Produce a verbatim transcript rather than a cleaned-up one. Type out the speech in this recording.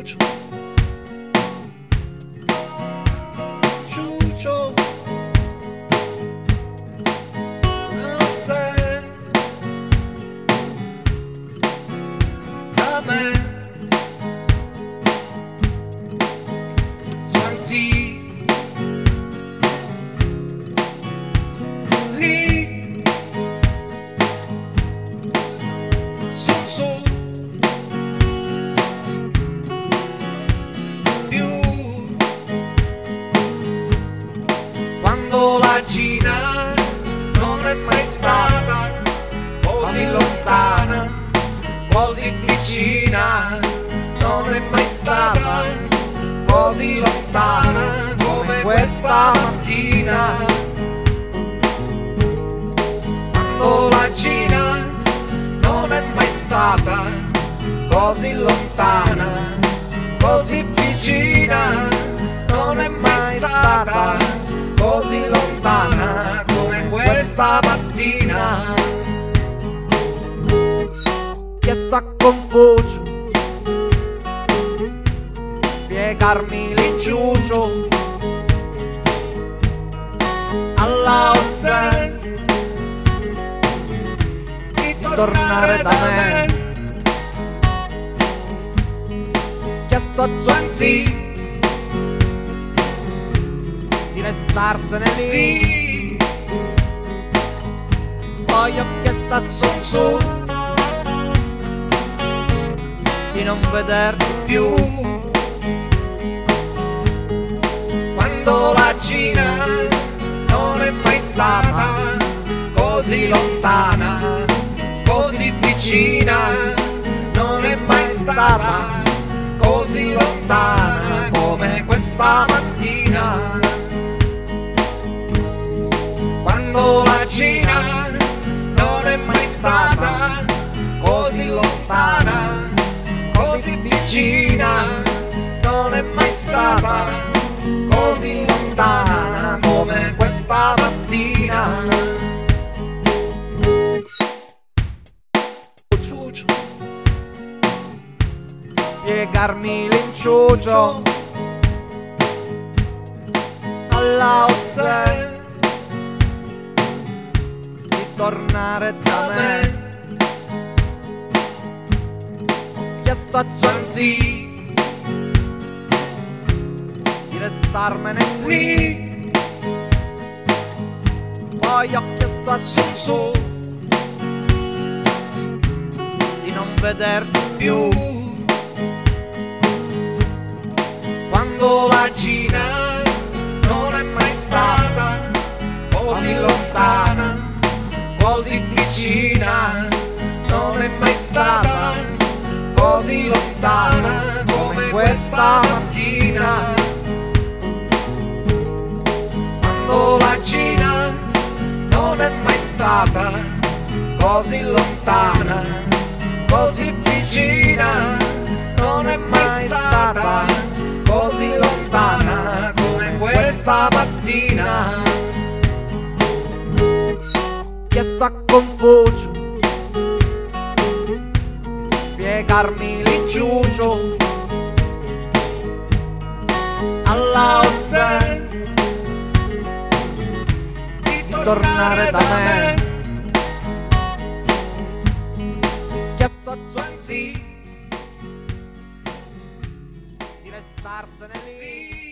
Ciuccio, Ciuccio, non sei da me. Swansea, lì su su più quando la Cina non è mai stata così lontana, così vicina, non è mai stata così lontana come questa mattina. Quando la Cina non è mai stata così lontana, così vicina, non è mai stata così lontana come questa mattina. Chiesto a Confucio spiegarmi l'inciucio, alla Oze di tornare da me. Chiesto a Swansea di restarsene lì, poi ho chiesto a Sun Tzu di non vederti più. Quando la Cina non è mai stata così lontana, così vicina, non è mai stata così lontana come questa mattina. Quando la Cina non è mai stata così lontana, così vicina, non è mai stata così lontana come questa mattina. Ciuccio, spiegarmi l'inciucio, alla Oze di tornare da me. Ho chiesto a Swansea restarmene qui, poi ho chiesto a Sun Tzu di non vederti più. Quando la Cina non è mai stata così lontana, così vicina, non è mai stata così lontana come questa mattina. Quando la Cina non è mai stata così lontana, così vicina, non è mai stata così lontana come questa mattina. Chiesto a Confucio spiegarmi l'inciucio, alla Oze tornare da me. Chiesto a Swansea di restarsene lì,